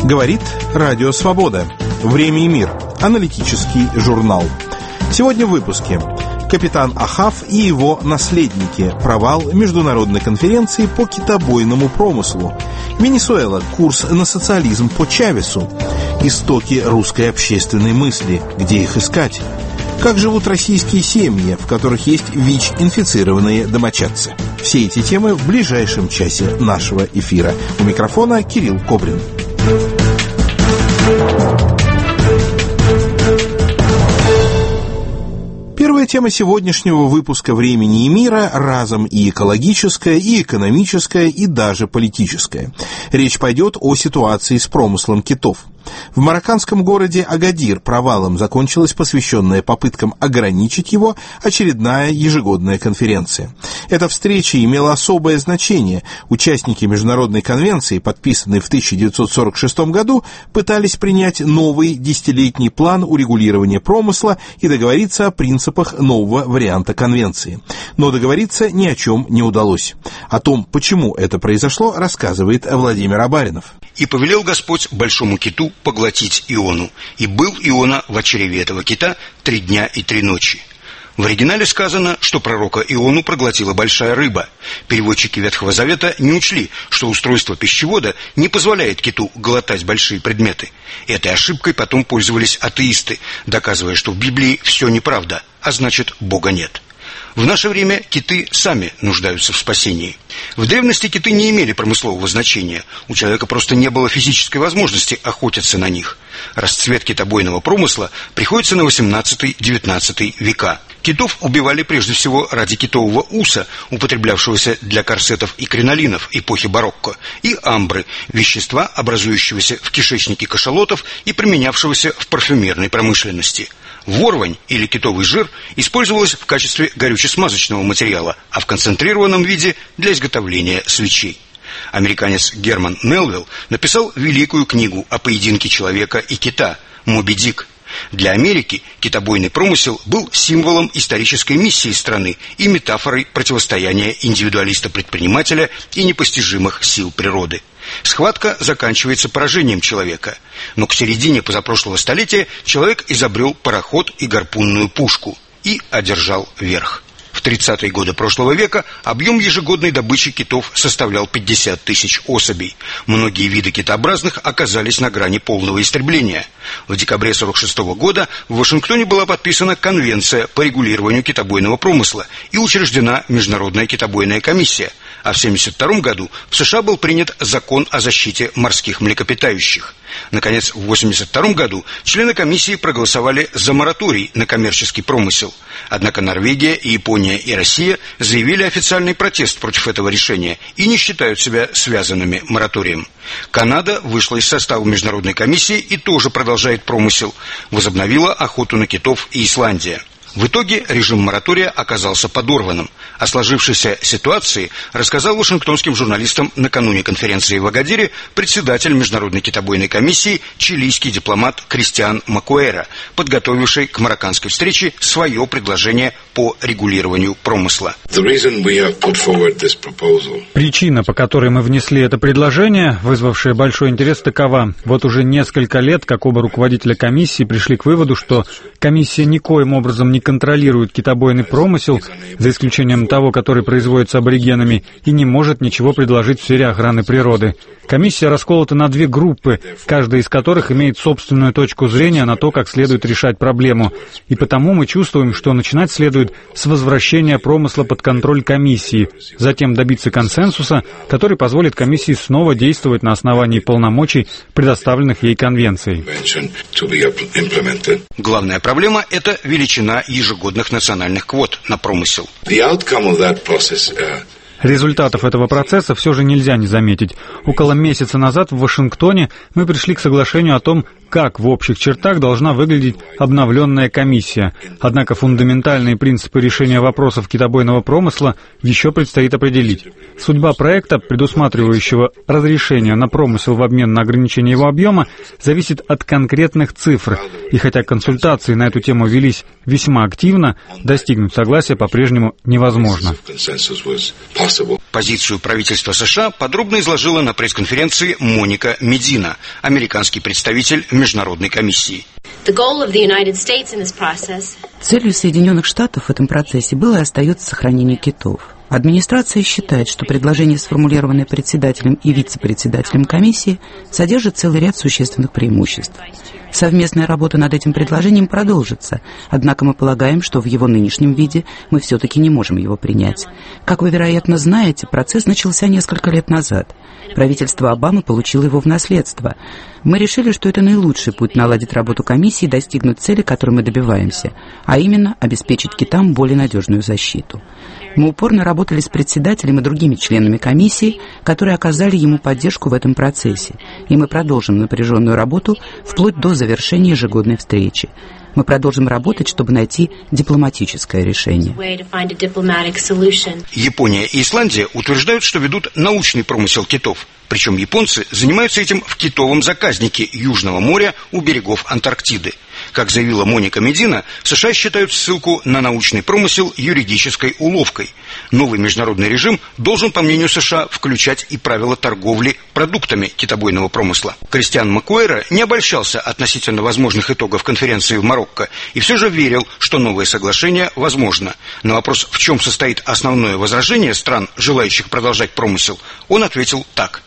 Говорит Радио Свобода. Время и мир. Аналитический журнал. Сегодня в выпуске. Капитан Ахав и его наследники. Провал международной конференции по китобойному промыслу. Венесуэла. Курс на социализм по Чавесу. Истоки русской общественной мысли. Где их искать? Как живут российские семьи, в которых есть ВИЧ-инфицированные домочадцы? Все эти темы в ближайшем часе нашего эфира. У микрофона Кирилл Кобрин. Первая тема сегодняшнего выпуска «Времени и мира» разом и экологическая, и экономическая, и даже политическая. Речь пойдет о ситуации с промыслом китов. В марокканском городе Агадир провалом закончилась посвященная попыткам ограничить его очередная ежегодная конференция. Эта встреча имела особое значение. Участники международной конвенции, подписанной в 1946 году, пытались принять новый десятилетний план урегулирования промысла и договориться о принципах нового варианта конвенции. Но договориться ни о чем не удалось. О том, почему это произошло, рассказывает Владимир Абаринов. «И повелел Господь большому киту поглотить Иону, и был Иона в чреве этого кита 3 дня и 3 ночи». В оригинале сказано, что пророка Иону проглотила большая рыба. Переводчики Ветхого Завета не учли, что устройство пищевода не позволяет киту глотать большие предметы. Этой ошибкой потом пользовались атеисты, доказывая, что в Библии все неправда, а значит, Бога нет. В наше время киты сами нуждаются в спасении. В древности киты не имели промыслового значения. У человека просто не было физической возможности охотиться на них. Расцвет китобойного промысла приходится на 18-19 века. Китов убивали прежде всего ради китового уса, употреблявшегося для корсетов и кринолинов эпохи барокко, и амбры, вещества, образующегося в кишечнике кашалотов и применявшегося в парфюмерной промышленности. Ворвань или китовый жир использовалась в качестве горюче-смазочного материала, а в концентрированном виде для изготовления свечей. Американец Герман Мелвилл написал великую книгу о поединке человека и кита «Моби Дик». Для Америки китобойный промысел был символом исторической миссии страны и метафорой противостояния индивидуалиста-предпринимателя и непостижимых сил природы. Схватка заканчивается поражением человека, но к середине позапрошлого столетия человек изобрел пароход и гарпунную пушку и одержал верх. В 30-е годы прошлого века объем ежегодной добычи китов составлял 50 тысяч особей. Многие виды китообразных оказались на грани полного истребления. В декабре 1946 года в Вашингтоне была подписана Конвенция по регулированию китобойного промысла и учреждена Международная китобойная комиссия. А в 1972 году в США был принят закон о защите морских млекопитающих. Наконец, в 1982 году члены комиссии проголосовали за мораторий на коммерческий промысел. Однако Норвегия, и Япония и Россия заявили официальный протест против этого решения и не считают себя связанными мораторием. Канада вышла из состава международной комиссии и тоже продолжает промысел. Возобновила охоту на китов и Исландия. В итоге режим моратория оказался подорванным. О сложившейся ситуации рассказал вашингтонским журналистам накануне конференции в Агадире председатель Международной китобойной комиссии, чилийский дипломат Кристиан Макуэра, подготовивший к марокканской встрече свое предложение по регулированию промысла. Причина, по которой мы внесли это предложение, вызвавшая большой интерес, такова. Вот уже несколько лет, как оба руководителя комиссии пришли к выводу, что комиссия никоим образом не контролирует китобойный промысел, за исключением того, который производится аборигенами, и не может ничего предложить в сфере охраны природы. Комиссия расколота на 2 группы, каждая из которых имеет собственную точку зрения на то, как следует решать проблему. И потому мы чувствуем, что начинать следует с возвращения промысла под контроль комиссии, затем добиться консенсуса, который позволит комиссии снова действовать на основании полномочий, предоставленных ей конвенцией. Главная проблема – это величина ежегодных национальных квот на промысел. Результатов этого процесса все же нельзя не заметить. Около месяца назад в Вашингтоне мы пришли к соглашению о том, как в общих чертах должна выглядеть обновленная комиссия. Однако фундаментальные принципы решения вопросов китобойного промысла еще предстоит определить. Судьба проекта, предусматривающего разрешение на промысел в обмен на ограничение его объема, зависит от конкретных цифр. И хотя консультации на эту тему велись весьма активно, достигнуть согласия по-прежнему невозможно. Позицию правительства США подробно изложила на пресс-конференции Моника Медина, американский представитель Международной комиссии. Целью Соединенных Штатов в этом процессе было и остается сохранение китов. Администрация считает, что предложение, сформулированное председателем и вице-председателем комиссии, содержит целый ряд существенных преимуществ. Совместная работа над этим предложением продолжится, однако мы полагаем, что в его нынешнем виде мы все-таки не можем его принять. Как вы, вероятно, знаете, процесс начался несколько лет назад. Правительство Обамы получило его в наследство. Мы решили, что это наилучший путь наладить работу комиссии и достигнуть цели, которой мы добиваемся, а именно обеспечить китам более надежную защиту. Мы упорно работали с председателем и другими членами комиссии, которые оказали ему поддержку в этом процессе, и мы продолжим напряженную работу вплоть до завершения ежегодной встречи. Мы продолжим работать, чтобы найти дипломатическое решение. Япония и Исландия утверждают, что ведут научный промысел китов. Причем японцы занимаются этим в китовом заказнике Южного моря у берегов Антарктиды. Как заявила Моника Медина, США считают ссылку на научный промысел юридической уловкой. Новый международный режим должен, по мнению США, включать и правила торговли продуктами китобойного промысла. Кристиан Макуэра не обольщался относительно возможных итогов конференции в Марокко и все же верил, что новое соглашение возможно. На вопрос, в чем состоит основное возражение стран, желающих продолжать промысел, он ответил так.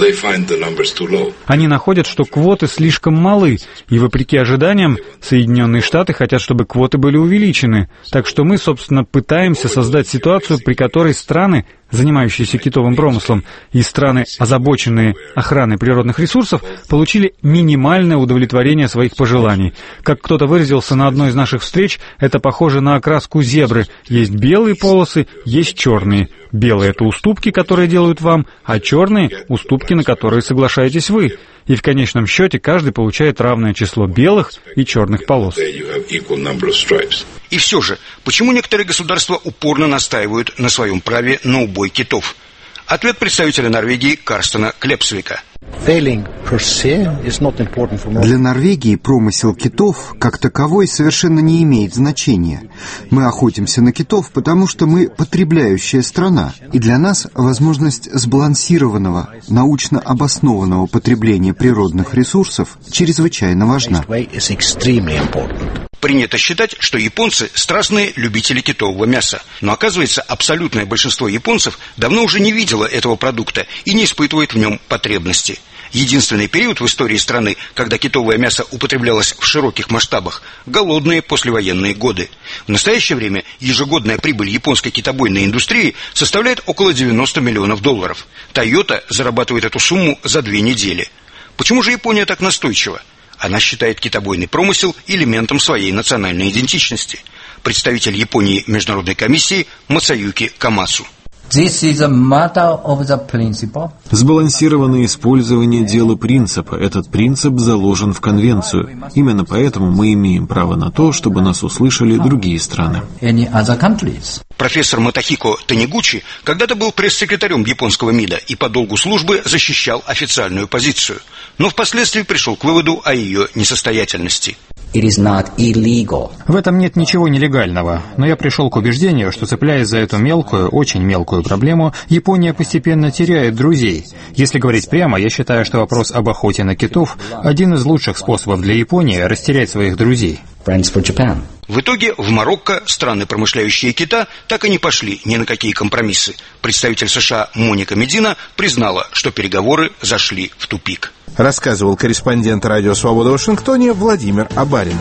Они находят, что квоты слишком малы, и, вопреки ожиданиям, Соединенные Штаты хотят, чтобы квоты были увеличены. Так что мы, собственно, пытаемся создать ситуацию, при которой страны, занимающиеся китовым промыслом, и страны, озабоченные охраной природных ресурсов, получили минимальное удовлетворение своих пожеланий. Как кто-то выразился на одной из наших встреч, это похоже на окраску зебры. Есть белые полосы, есть черные. Белые — это уступки, которые делают вам, а черные — уступки, на которые соглашаетесь вы. И в конечном счете каждый получает равное число белых и черных полос. И все же, почему некоторые государства упорно настаивают на своем праве на убой китов? Ответ представителя Норвегии Карстена Клепсвика. Для Норвегии промысел китов как таковой совершенно не имеет значения. Мы охотимся на китов, потому что мы потребляющая страна, и для нас возможность сбалансированного, научно обоснованного потребления природных ресурсов чрезвычайно важна. Принято считать, что японцы – страстные любители китового мяса. Но оказывается, абсолютное большинство японцев давно уже не видело этого продукта и не испытывает в нем потребности. Единственный период в истории страны, когда китовое мясо употреблялось в широких масштабах – голодные послевоенные годы. В настоящее время ежегодная прибыль японской китобойной индустрии составляет около $90 миллионов. Toyota зарабатывает эту сумму за 2 недели. Почему же Япония так настойчива? Она считает китобойный промысел элементом своей национальной идентичности. Представитель Японии Международной комиссии Мацаюки Камасу. Сбалансированное использование – дело принципа. Этот принцип заложен в конвенцию. Именно поэтому мы имеем право на то, чтобы нас услышали другие страны. Профессор Матахико Танигучи когда-то был пресс-секретарем японского МИДа и по долгу службы защищал официальную позицию, но впоследствии пришел к выводу о ее несостоятельности. В этом нет ничего нелегального, но я пришел к убеждению, что, цепляясь за эту мелкую, очень мелкую проблему, Япония постепенно теряет друзей. Если говорить прямо, я считаю, что вопрос об охоте на китов – один из лучших способов для Японии растерять своих друзей. В итоге в Марокко страны, промышляющие кита, так и не пошли ни на какие компромиссы. Представитель США Моника Медина признала, что переговоры зашли в тупик. Рассказывал корреспондент Радио Свобода в Вашингтоне Владимир Абаринов.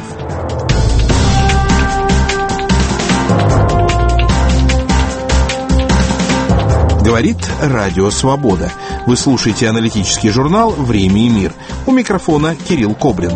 Говорит Радио Свобода. Вы слушаете аналитический журнал «Время и мир». У микрофона Кирилл Кобрин.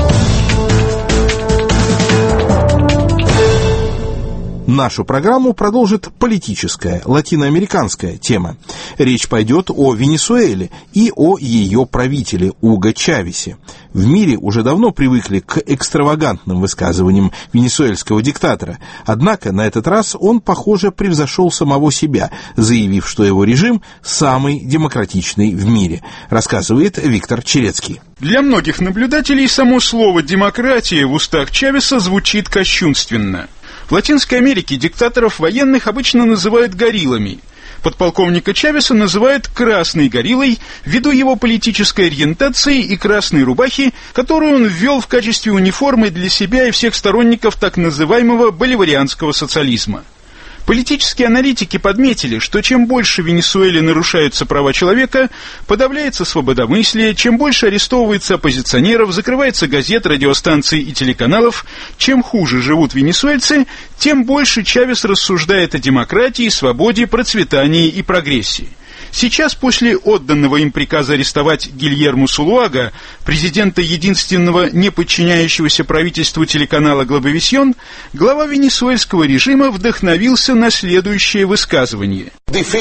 Нашу программу продолжит политическая, латиноамериканская тема. Речь пойдет о Венесуэле и о ее правителе Уго Чавесе. В мире уже давно привыкли к экстравагантным высказываниям венесуэльского диктатора, однако на этот раз он, похоже, превзошел самого себя, заявив, что его режим самый демократичный в мире, рассказывает Виктор Черецкий. Для многих наблюдателей само слово «демократия» в устах Чавеса звучит кощунственно. В Латинской Америке диктаторов военных обычно называют гориллами. Подполковника Чавеса называют «красной гориллой» ввиду его политической ориентации и красной рубахи, которую он ввел в качестве униформы для себя и всех сторонников так называемого боливарианского социализма. Политические аналитики подметили, что чем больше в Венесуэле нарушаются права человека, подавляется свободомыслие, чем больше арестовывается оппозиционеров, закрывается газет, радиостанций и телеканалов, чем хуже живут венесуэльцы, тем больше Чавес рассуждает о демократии, свободе, процветании и прогрессе. Сейчас, после отданного им приказа арестовать Гильермо Сулуага, президента единственного не подчиняющегося правительству телеканала «Глобовисьон», глава венесуэльского режима вдохновился на следующее высказывание.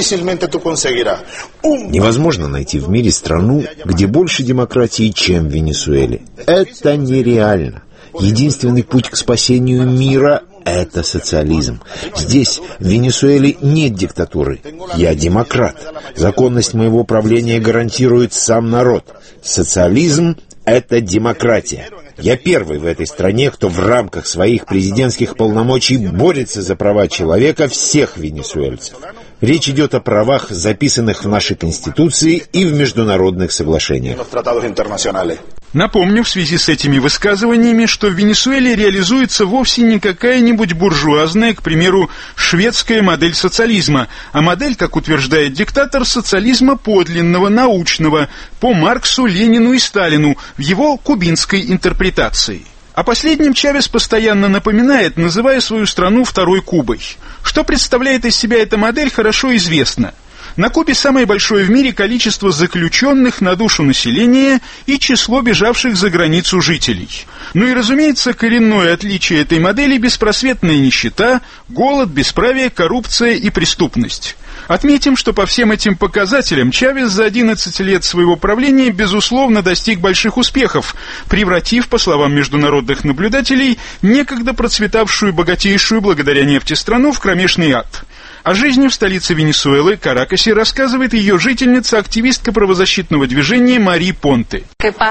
Невозможно найти в мире страну, где больше демократии, чем в Венесуэле. Это нереально. Единственный путь к спасению мира – это социализм. Здесь, в Венесуэле, нет диктатуры. Я демократ. Законность моего правления гарантирует сам народ. Социализм – это демократия. Я первый в этой стране, кто в рамках своих президентских полномочий борется за права человека всех венесуэльцев. Речь идет о правах, записанных в нашей Конституции и в международных соглашениях. Напомню в связи с этими высказываниями, что в Венесуэле реализуется вовсе не какая-нибудь буржуазная, к примеру, шведская модель социализма, а модель, как утверждает диктатор, социализма подлинного, научного, по Марксу, Ленину и Сталину в его кубинской интерпретации. О последнем Чавес постоянно напоминает, называя свою страну второй Кубой. Что представляет из себя эта модель, хорошо известно. На Кубе самое большое в мире количество заключенных на душу населения и число бежавших за границу жителей. Ну и, разумеется, коренное отличие этой модели – беспросветная нищета, голод, бесправие, коррупция и преступность. Отметим, что по всем этим показателям Чавес за 11 лет своего правления, безусловно, достиг больших успехов, превратив, по словам международных наблюдателей, некогда процветавшую богатейшую благодаря нефти страну в кромешный ад. О жизни в столице Венесуэлы, Каракасе, рассказывает ее жительница, активистка правозащитного движения Мари Понте.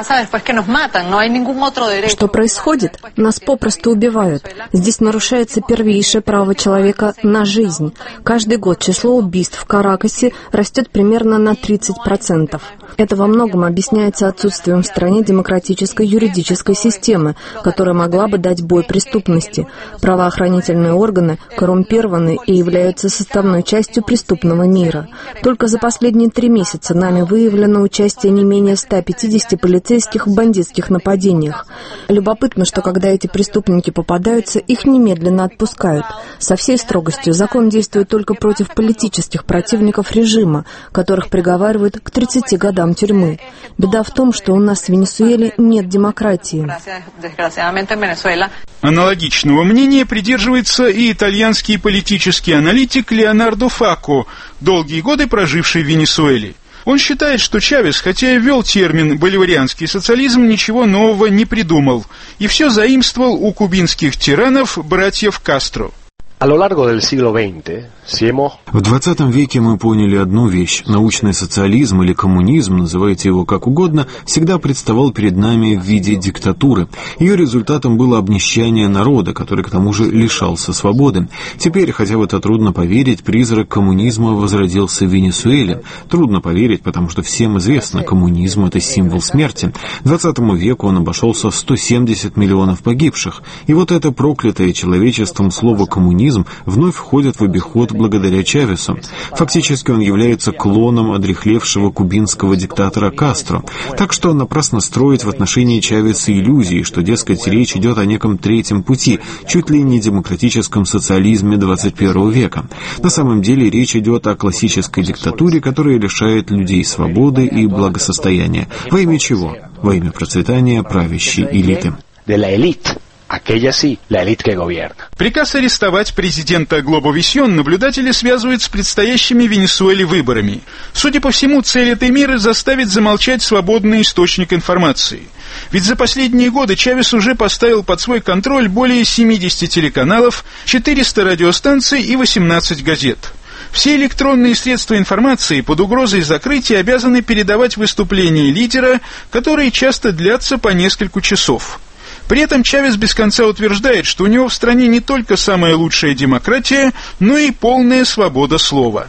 Что происходит? Нас попросту убивают. Здесь нарушается первейшее право человека на жизнь. Каждый год число убийств в Каракасе растет примерно на 30%. Это во многом объясняется отсутствием в стране демократической юридической системы, которая могла бы дать бой преступности. Правоохранительные органы коррумпированы и являются составной частью преступного мира. Только за последние 3 месяца нами выявлено участие не менее 150 полицейских в бандитских нападениях. Любопытно, что когда эти преступники попадаются, их немедленно отпускают. Со всей строгостью закон действует только против политических противников режима, которых приговаривают к 30 годам тюрьмы. Беда в том, что у нас в Венесуэле нет демократии. Аналогичного мнения придерживается и итальянский политический аналитик Леонардо Факко, долгие годы проживший в Венесуэле. Он считает, что Чавес, хотя и ввел термин «боливарианский социализм», ничего нового не придумал, и все заимствовал у кубинских тиранов братьев Кастро. В 20 веке мы поняли одну вещь. Научный социализм или коммунизм, называйте его как угодно, всегда представал перед нами в виде диктатуры. Ее результатом было обнищание народа, который к тому же лишался свободы. Теперь, хотя в это трудно поверить, призрак коммунизма возродился в Венесуэле. Трудно поверить, потому что всем известно, коммунизм — это символ смерти. К 20 веку он обошелся в 170 миллионов погибших. И вот это проклятое человечеством слово «коммунизм» вновь входит в обиход благодаря Чавесу. Фактически он является клоном одряхлевшего кубинского диктатора Кастро. Так что напрасно строить в отношении Чавеса иллюзии, что, дескать, речь идет о неком третьем пути, чуть ли не демократическом социализме 21 века. На самом деле речь идет о классической диктатуре, которая лишает людей свободы и благосостояния. Во имя чего? Во имя процветания правящей элиты. aquella sí, la élite que gobierna. Приказ арестовать президента Глобовисьон наблюдатели связывают с предстоящими в Венесуэле выборами. Судя по всему, цель этой меры заставить замолчать свободный источник информации. Ведь за последние годы Чавес уже поставил под свой контроль более 70 телеканалов, 400 радиостанций и 18 газет. Все электронные средства информации под угрозой закрытия обязаны передавать выступления лидера, которые часто длятся по несколько часов. При этом Чавес без конца утверждает, что у него в стране не только самая лучшая демократия, но и полная свобода слова.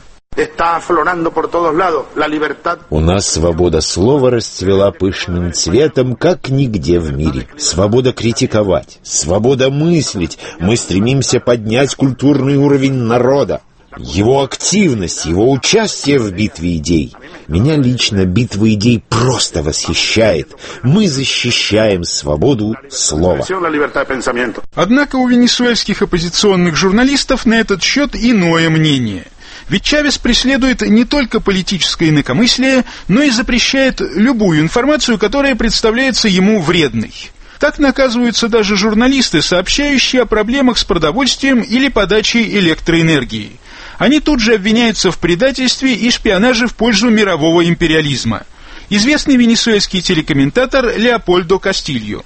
У нас свобода слова расцвела пышным цветом, как нигде в мире. Свобода критиковать, свобода мыслить. Мы стремимся поднять культурный уровень народа. Его активность, его участие в битве идей. Меня лично битва идей просто восхищает. Мы защищаем свободу слова. Однако у венесуэльских оппозиционных журналистов на этот счет иное мнение. Ведь Чавес преследует не только политическое инакомыслие, но и запрещает любую информацию, которая представляется ему вредной. Так наказываются даже журналисты, сообщающие о проблемах с продовольствием или подачей электроэнергии. Они тут же обвиняются в предательстве и шпионаже в пользу мирового империализма. Известный венесуэльский телекомментатор Леопольдо Кастильо.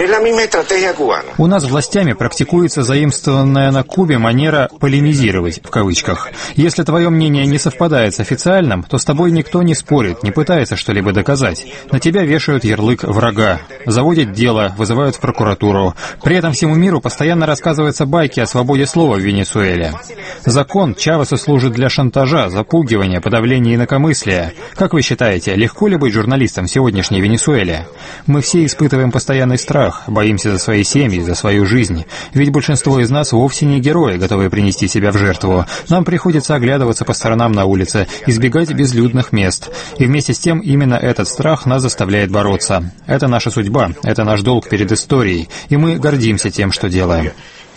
У нас властями практикуется заимствованная на Кубе манера «полемизировать» в кавычках. Если твое мнение не совпадает с официальным, то с тобой никто не спорит, не пытается что-либо доказать. На тебя вешают ярлык врага, заводят дело, вызывают в прокуратуру. При этом всему миру постоянно рассказываются байки о свободе слова в Венесуэле. Закон Чавесу служит для шантажа, запугивания, подавления инакомыслия. Как вы считаете, легко ли быть журналистом в сегодняшней Венесуэле? Мы все испытываем постоянный страх, боимся за свои семьи, за свою жизнь. Ведь большинство из нас вовсе не герои, готовые принести себя в жертву. Нам приходится оглядываться по сторонам на улице, избегать безлюдных мест. И вместе с тем именно этот страх нас заставляет бороться. Это наша судьба, это наш долг перед историей, и мы гордимся тем, что делаем.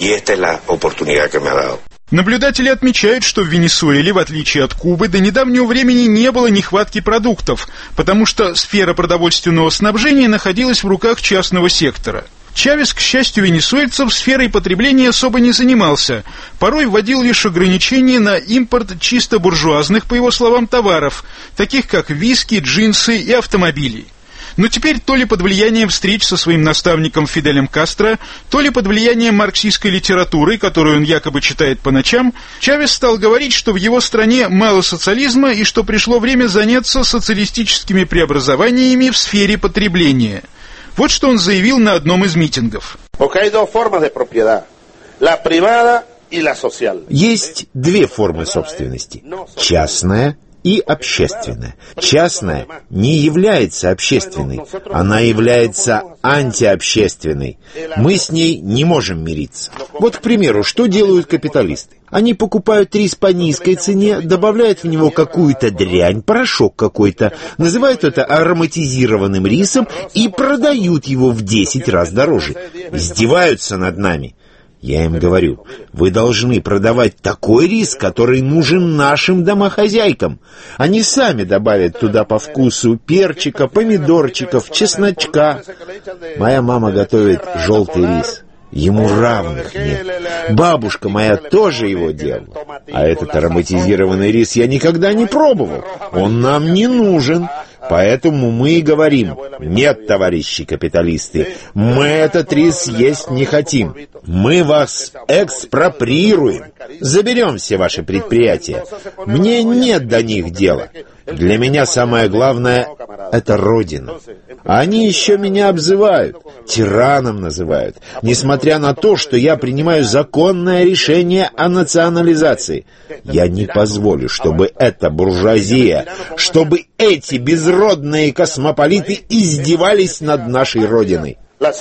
Наблюдатели отмечают, что в Венесуэле, в отличие от Кубы, до недавнего времени не было нехватки продуктов, потому что сфера продовольственного снабжения находилась в руках частного сектора. Чавес, к счастью венесуэльцев, сферой потребления особо не занимался, порой вводил лишь ограничения на импорт чисто буржуазных, по его словам, товаров, таких как виски, джинсы и автомобили. Но теперь то ли под влиянием встреч со своим наставником Фиделем Кастро, то ли под влиянием марксистской литературы, которую он якобы читает по ночам, Чавес стал говорить, что в его стране мало социализма и что пришло время заняться социалистическими преобразованиями в сфере потребления. Вот что он заявил на одном из митингов. Есть две формы собственности – частная и общественная. Частная не является общественной, она является антиобщественной. Мы с ней не можем мириться. Вот, к примеру, что делают капиталисты? Они покупают рис по низкой цене, добавляют в него какую-то дрянь, порошок какой-то, называют это ароматизированным рисом и продают его в 10 раз дороже. Издеваются над нами. Я им говорю, вы должны продавать такой рис, который нужен нашим домохозяйкам. Они сами добавят туда по вкусу перчика, помидорчиков, чесночка. Моя мама готовит желтый рис. Ему равных нет. Бабушка моя тоже его делала. А этот ароматизированный рис я никогда не пробовал. Он нам не нужен. Поэтому мы и говорим: нет, товарищи капиталисты, мы этот рис есть не хотим. Мы вас экспроприируем. Заберем все ваши предприятия. Мне нет до них дела. Для меня самое главное — это Родина. Они еще меня обзывают, тираном называют, несмотря на то, что я принимаю законное решение о национализации. Я не позволю, чтобы эта буржуазия, чтобы эти безродные космополиты издевались над нашей Родиной.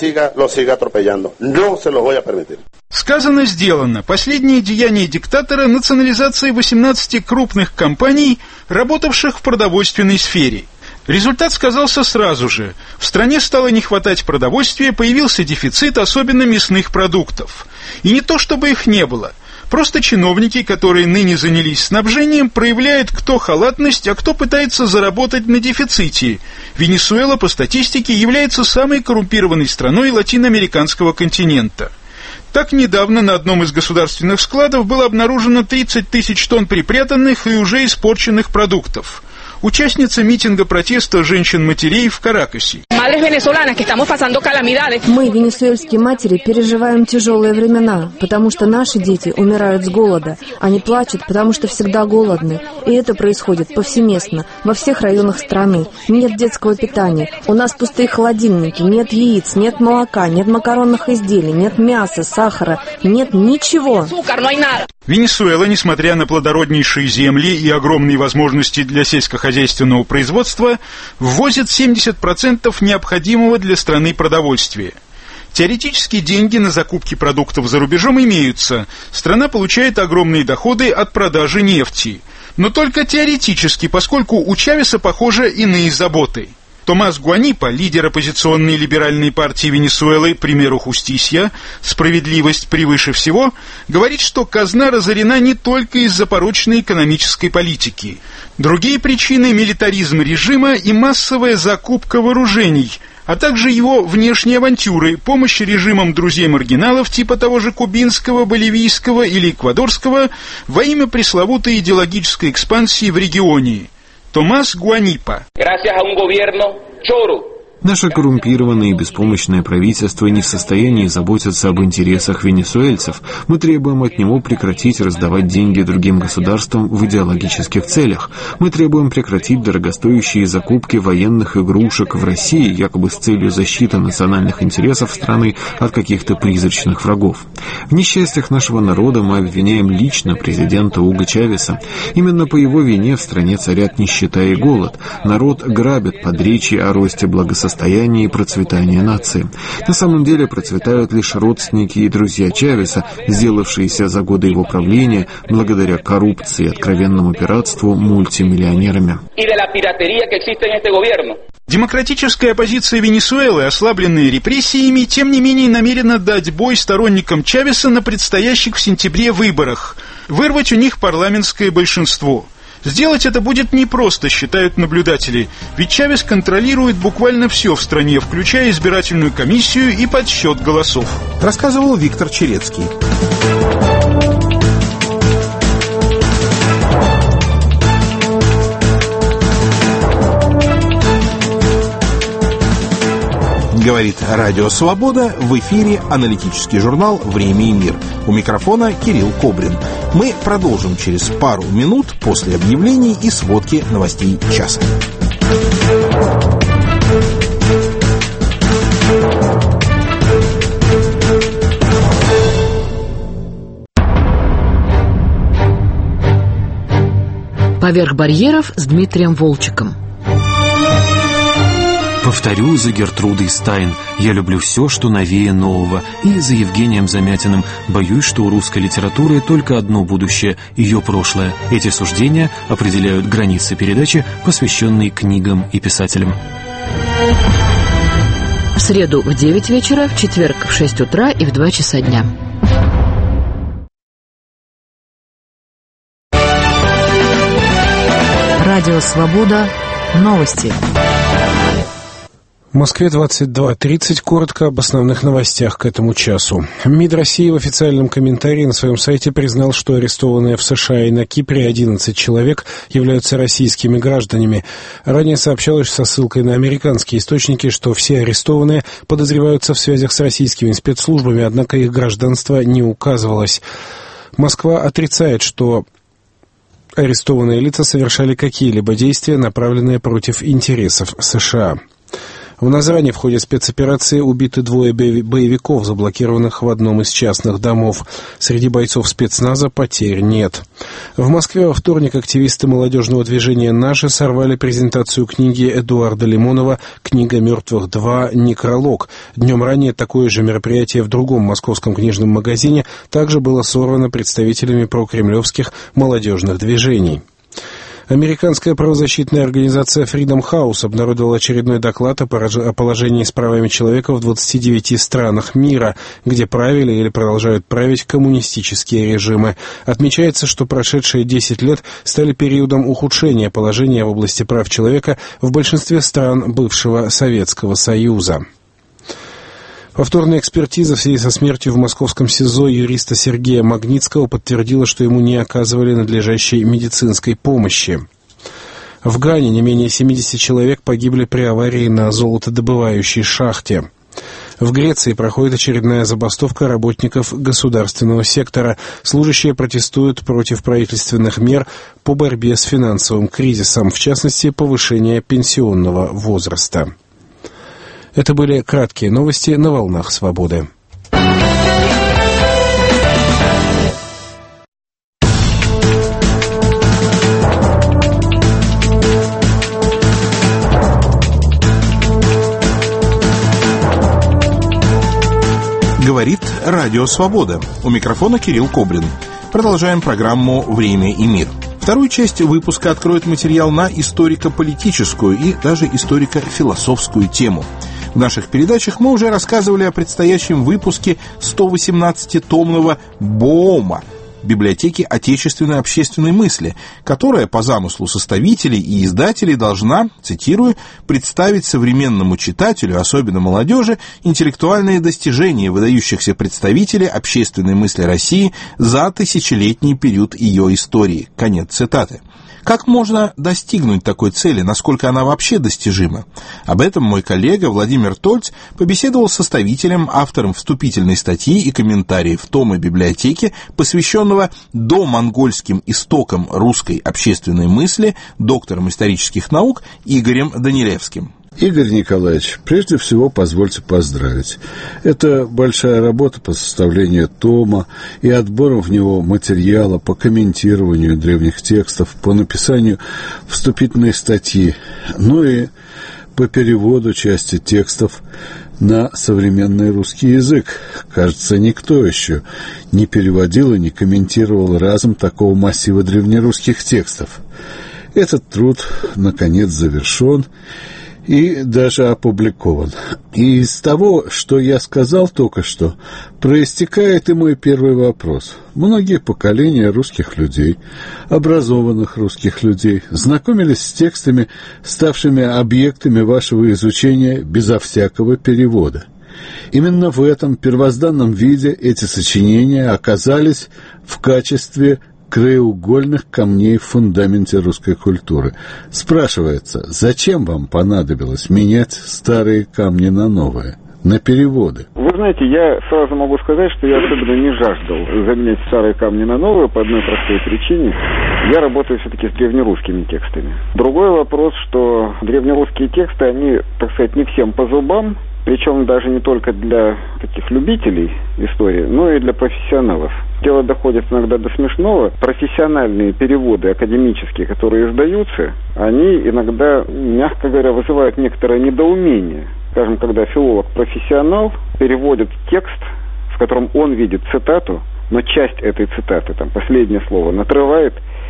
Сказано, сделано. Последнее деяние диктатора — национализация 18 крупных компаний, работавших в продовольственной сфере. Результат сказался сразу же. В стране стало не хватать продовольствия, появился дефицит, особенно мясных продуктов. И не то, чтобы их не было. Просто чиновники, которые ныне занялись снабжением, проявляют кто халатность, а кто пытается заработать на дефиците. Венесуэла, по статистике, является самой коррумпированной страной латиноамериканского континента. Так, недавно на одном из государственных складов было обнаружено 30 тысяч тонн припрятанных и уже испорченных продуктов. Участница митинга протеста женщин-матерей в Каракасе. Мы, венесуэльские матери, переживаем тяжелые времена, потому что наши дети умирают с голода. Они плачут, потому что всегда голодны. И это происходит повсеместно, во всех районах страны. Нет детского питания, у нас пустые холодильники, нет яиц, нет молока, нет макаронных изделий, нет мяса, сахара, нет ничего. Венесуэла, несмотря на плодороднейшие земли и огромные возможности для сельскохозяйственного производства, ввозит 70% необходимого для страны продовольствия. Теоретически деньги на закупки продуктов за рубежом имеются. Страна получает огромные доходы от продажи нефти. Но только теоретически, поскольку у Чавеса, похоже, иные заботы. Томас Гуанипа, лидер оппозиционной либеральной партии Венесуэлы, примеру Хустисья, «Справедливость превыше всего», говорит, что казна разорена не только из-за порочной экономической политики. Другие причины – милитаризм режима и массовая закупка вооружений, а также его внешние авантюры, помощь режимам друзей маргиналов типа того же кубинского, боливийского или эквадорского во имя пресловутой идеологической экспансии в регионе. Томас Гуанипа. Наше коррумпированное и беспомощное правительство не в состоянии заботиться об интересах венесуэльцев. Мы требуем от него прекратить раздавать деньги другим государствам в идеологических целях. Мы требуем прекратить дорогостоящие закупки военных игрушек в России, якобы с целью защиты национальных интересов страны от каких-то призрачных врагов. В несчастьях нашего народа мы обвиняем лично президента Уго Чавеса. Именно по его вине в стране царят нищета и голод. Народ грабит под речи о росте благосостояния и процветания нации. На самом деле процветают лишь родственники и друзья Чавеса, сделавшиеся за годы его правления, благодаря коррупции и откровенному пиратству, мультимиллионерами. Демократическая оппозиция Венесуэлы, ослабленная репрессиями, тем не менее намерена дать бой сторонникам Чавеса на предстоящих в сентябре выборах, вырвать у них парламентское большинство. Сделать это будет непросто, считают наблюдатели, ведь Чавес контролирует буквально все в стране, включая избирательную комиссию и подсчет голосов. Рассказывал Виктор Черецкий. Говорит Радио Свобода, в эфире аналитический журнал «Время и мир». У микрофона Кирилл Кобрин. Мы продолжим через пару минут после объявлений и сводки новостей часа. «Поверх барьеров» с Дмитрием Волчиком. Повторю за Гертрудой Стайн: я люблю все, что новее нового. И за Евгением Замятиным: боюсь, что у русской литературы только одно будущее — ее прошлое. Эти суждения определяют границы передачи, посвященной книгам и писателям. В среду в 9 вечера, в четверг в 6 утра и в 2 часа дня. Радио Свобода. Новости. В Москве 22:30. Коротко об основных новостях к этому часу. МИД России в официальном комментарии на своем сайте признал, что арестованные в США и на Кипре 11 человек являются российскими гражданами. Ранее сообщалось со ссылкой на американские источники, что все арестованные подозреваются в связях с российскими спецслужбами, однако их гражданство не указывалось. Москва отрицает, что арестованные лица совершали какие-либо действия, направленные против интересов США. В Назрани в ходе спецоперации убиты 2 боевиков, заблокированных в одном из частных домов. Среди бойцов спецназа потерь нет. В Москве во вторник активисты молодежного движения «Наши» сорвали презентацию книги Эдуарда Лимонова «Книга мертвых 2. Некролог». Днем ранее такое же мероприятие в другом московском книжном магазине также было сорвано представителями прокремлевских молодежных движений. Американская правозащитная организация Freedom House обнародовала очередной доклад о положении с правами человека в 29 странах мира, где правили или продолжают править коммунистические режимы. Отмечается, что прошедшие 10 лет стали периодом ухудшения положения в области прав человека в большинстве стран бывшего Советского Союза. Повторная экспертиза в связи со смертью в московском СИЗО юриста Сергея Магнитского подтвердила, что ему не оказывали надлежащей медицинской помощи. В Гане не менее 70 человек погибли при аварии на золотодобывающей шахте. В Греции проходит очередная забастовка работников государственного сектора. Служащие протестуют против правительственных мер по борьбе с финансовым кризисом, в частности, повышение пенсионного возраста. Это были краткие новости на волнах свободы. Говорит Радио Свобода. У микрофона Кирилл Кобрин. Продолжаем программу «Время и мир». Вторую часть выпуска откроет материал на историко-политическую и даже историко-философскую тему. В наших передачах мы уже рассказывали о предстоящем выпуске 118-томного БООМа библиотеки отечественной общественной мысли, которая по замыслу составителей и издателей должна, цитирую, представить современному читателю, особенно молодежи, интеллектуальные достижения выдающихся представителей общественной мысли России за тысячелетний период ее истории. Конец цитаты. Как можно достигнуть такой цели, насколько она вообще достижима? Об этом мой коллега Владимир Тольц побеседовал с составителем, автором вступительной статьи и комментариев тома библиотеки, посвященного домонгольским истокам русской общественной мысли, доктором исторических наук Игорем Данилевским. Игорь Николаевич, прежде всего позвольте поздравить. Это большая работа по составлению тома и отбору в него материала по комментированию древних текстов, по написанию вступительной статьи, ну и по переводу части текстов на современный русский язык. Кажется, никто еще не переводил и не комментировал разом такого массива древнерусских текстов. Этот труд, наконец, завершен и даже опубликован. И из того, что я сказал только что, проистекает и мой первый вопрос. Многие поколения русских людей, образованных русских людей, знакомились с текстами, ставшими объектами вашего изучения безо всякого перевода. Именно в этом первозданном виде эти сочинения оказались в качестве краеугольных камней в фундаменте русской культуры. Спрашивается, зачем вам понадобилось менять старые камни на новые, на переводы? Вы знаете, я сразу могу сказать, что я особенно не жаждал заменять старые камни на новые по одной простой причине. Я работаю все-таки с древнерусскими текстами. Другой вопрос, что древнерусские тексты, они, так сказать, не всем по зубам, причем даже не только для таких любителей истории, но и для профессионалов. Дело доходит иногда до смешного. Профессиональные переводы академические, которые издаются, они иногда, мягко говоря, вызывают некоторое недоумение. Скажем, когда филолог-профессионал переводит текст, в котором он видит цитату, но часть этой цитаты, там, последнее слово, надрывает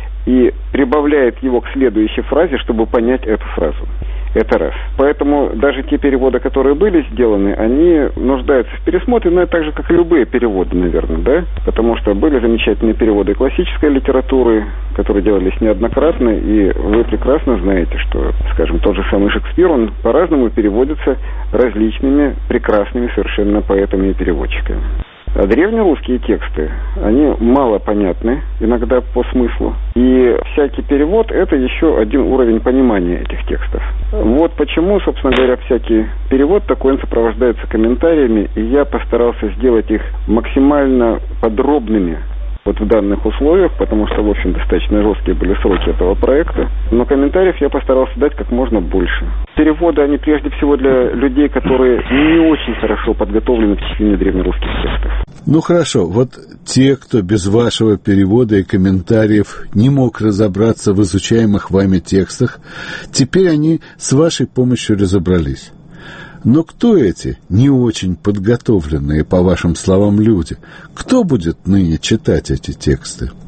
и прибавляет его к следующей фразе, чтобы понять эту фразу. Это раз. Поэтому даже те переводы, которые были сделаны, они нуждаются в пересмотре, но это так же, как и любые переводы, наверное, да? Потому что были замечательные переводы классической литературы, которые делались неоднократно, и вы прекрасно знаете, что, скажем, тот же самый Шекспир, он по-разному переводится различными прекрасными совершенно поэтами и переводчиками. А древнерусские тексты, они мало понятны, иногда по смыслу. И всякий перевод – это еще один уровень понимания этих текстов. Вот почему, собственно говоря, всякий перевод такой, он сопровождается комментариями, и я постарался сделать их максимально подробными вот в данных условиях, потому что, в общем, достаточно жесткие были сроки этого проекта. Но комментариев я постарался дать как можно больше. Переводы, они прежде всего для людей, которые не очень хорошо подготовлены к чтению древнерусских текстов. Ну хорошо, вот те, кто без вашего перевода и комментариев не мог разобраться в изучаемых вами текстах, теперь они с вашей помощью разобрались. Но кто эти не очень подготовленные, по вашим словам, люди? Кто будет ныне читать эти тексты?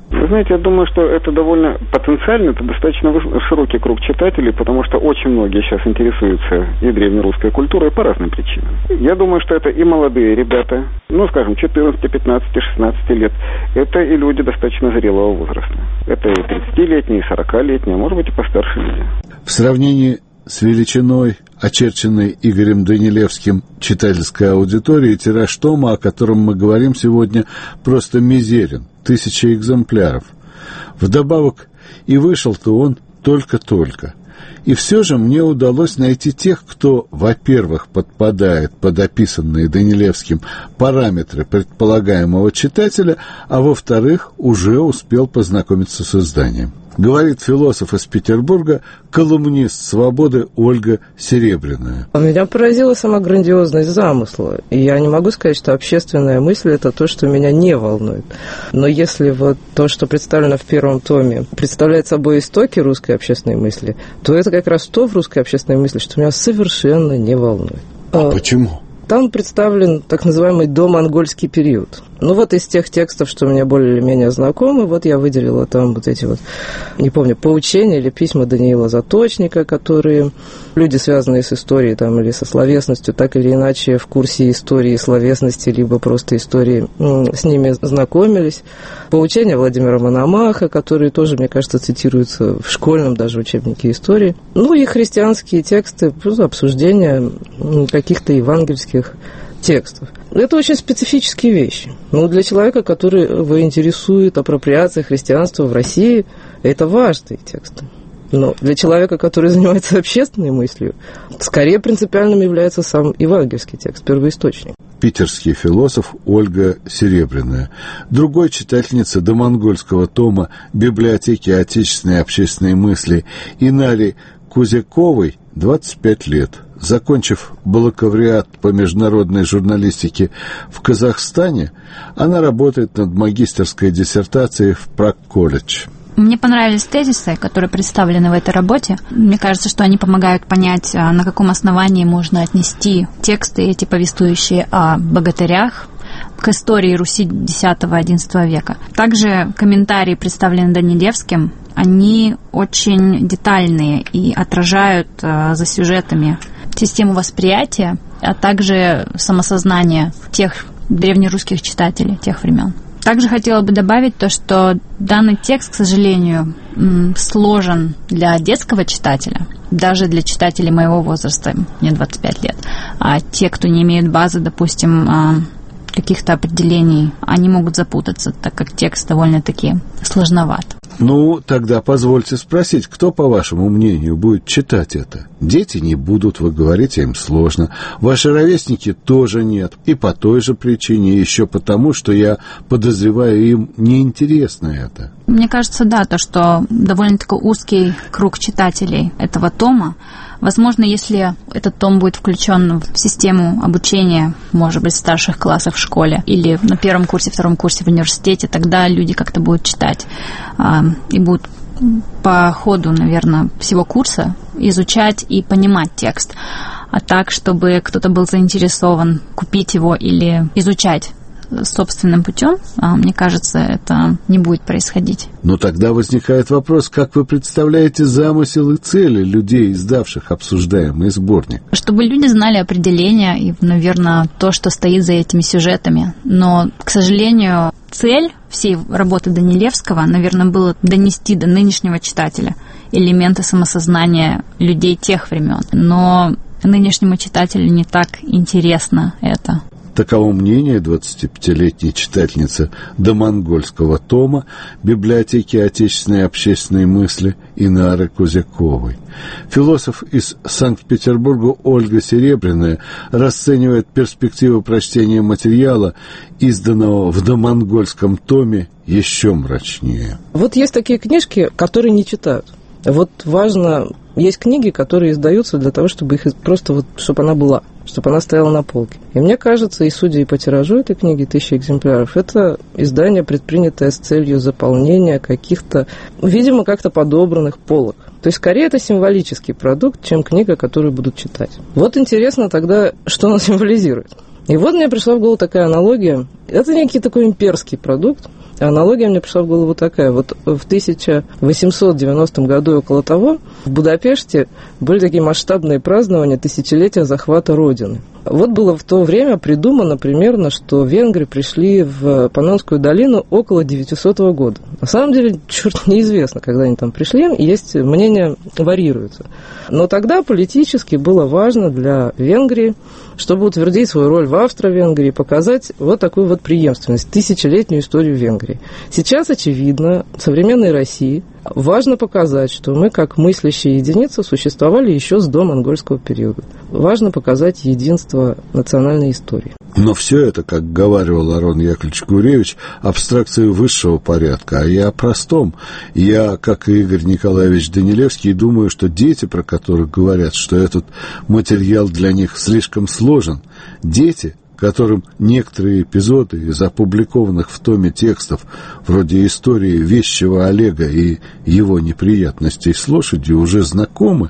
Вы знаете, я думаю, что это довольно потенциально, это достаточно широкий круг читателей, потому что очень многие сейчас интересуются и древнерусской культурой по разным причинам. Я думаю, что это и молодые ребята, ну, скажем, 14, 15, 16 лет, это и люди достаточно зрелого возраста. Это и 30-летние, и 40-летние, а может быть и постарше люди. В сравнении с величиной, очерченной Игорем Данилевским читательской аудитории, тираж тома, о котором мы говорим сегодня, просто мизерен. 1000 экземпляров. Вдобавок, и вышел-то он только-только. И все же мне удалось найти тех, кто, во-первых, подпадает под описанные Данилевским параметры предполагаемого читателя, а во-вторых, уже успел познакомиться с изданием. Говорит философ из Петербурга, колумнист «Свободы» Ольга Серебряная. Меня поразила сама грандиозность замысла. И я не могу сказать, что общественная мысль – это то, что меня не волнует. Но если вот то, что представлено в первом томе, представляет собой истоки русской общественной мысли, то это как раз то в русской общественной мысли, что меня совершенно не волнует. А почему? Там представлен так называемый домонгольский период. Ну вот из тех текстов, что мне более или менее знакомы, вот я выделила там вот эти вот, не помню, поучения или письма Даниила Заточника, которые люди, связанные с историей там, или со словесностью, так или иначе в курсе истории и словесности, либо просто истории с ними знакомились. Поучения Владимира Мономаха, которые тоже, мне кажется, цитируются в школьном даже учебнике истории. Ну и христианские тексты, обсуждения каких-то евангельских текстов. Это очень специфические вещи. Но для человека, которого интересует апроприация христианства в России, это важные тексты. Но для человека, который занимается общественной мыслью, скорее принципиальным является сам евангельский текст, первоисточник. Питерский философ Ольга Серебряная. Другой читательница домонгольского тома библиотеки отечественной общественной мысли Инари Кузяковой 25 лет. Закончив бакалавриат по международной журналистике в Казахстане, она работает над магистерской диссертацией в Праг-колледж. Мне понравились тезисы, которые представлены в этой работе. Мне кажется, что они помогают понять, на каком основании можно отнести тексты эти, повествующие о богатырях, к истории Руси X-XI века. Также комментарии, представленные Данилевским, они очень детальные и отражают за сюжетами систему восприятия, а также самосознание тех древнерусских читателей тех времен. Также хотела бы добавить то, что данный текст, к сожалению, сложен для детского читателя, даже для читателей моего возраста, мне 25 лет. А те, кто не имеют базы, допустим, каких-то определений, они могут запутаться, так как текст довольно-таки сложноват. Ну, тогда позвольте спросить, кто, по вашему мнению, будет читать это? Дети не будут, вы говорите, им сложно. Ваши ровесники тоже нет. И по той же причине, еще потому, что я подозреваю, им неинтересно это. Мне кажется, да, то, что довольно-таки узкий круг читателей этого тома. Возможно, если этот том будет включен в систему обучения, может быть, в старших классах в школе или на первом курсе, втором курсе в университете, тогда люди как-то будут читать и будут по ходу, наверное, всего курса изучать и понимать текст. А так, чтобы кто-то был заинтересован купить его или изучать собственным путем, мне кажется, это не будет происходить. Но тогда возникает вопрос, как вы представляете замысел и цели людей, издавших обсуждаемый сборник? Чтобы люди знали определения и, наверное, то, что стоит за этими сюжетами. Но, к сожалению, цель всей работы Данилевского, наверное, было донести до нынешнего читателя элементы самосознания людей тех времен. Но нынешнему читателю не так интересно это. Таково мнение 25-летней читательницы домонгольского тома библиотеки отечественной общественной мысли Инары Кузяковой. Философ из Санкт-Петербурга Ольга Серебряная расценивает перспективу прочтения материала, изданного в домонгольском томе, еще мрачнее. Вот есть такие книжки, которые не читают. Вот важно, есть книги, которые издаются для того, чтобы их просто вот, чтобы она была, чтобы она стояла на полке. И мне кажется, и судя и по тиражу этой книги, 1000 экземпляров, это издание, предпринятое с целью заполнения каких-то, видимо, как-то подобранных полок. То есть, скорее, это символический продукт, чем книга, которую будут читать. Вот интересно тогда, что она символизирует. И вот мне пришла в голову такая аналогия. Это некий такой имперский продукт, Аналогия мне пришла в голову такая. Вот в 1890 году и около того в Будапеште были такие масштабные празднования тысячелетия захвата Родины. Вот было в то время придумано примерно, что венгры пришли в Паннонскую долину около 900 года. На самом деле, черт, неизвестно, когда они там пришли, и есть мнения варьируются. Но тогда политически было важно для Венгрии, чтобы утвердить свою роль в Австро-Венгрии, показать вот такую вот преемственность, тысячелетнюю историю Венгрии. Сейчас, очевидно, в современной России важно показать, что мы, как мыслящие единицы, существовали еще с домонгольского периода. Важно показать единство национальной истории. Но все это, как говаривал Арон Яковлевич Гуревич, абстракции высшего порядка, а я о простом. Я, как и Игорь Николаевич Данилевский, думаю, что дети, про которых говорят, что этот материал для них слишком сложен, дети, которым некоторые эпизоды из опубликованных в томе текстов, вроде истории вещего Олега и его неприятностей с лошадью, уже знакомы,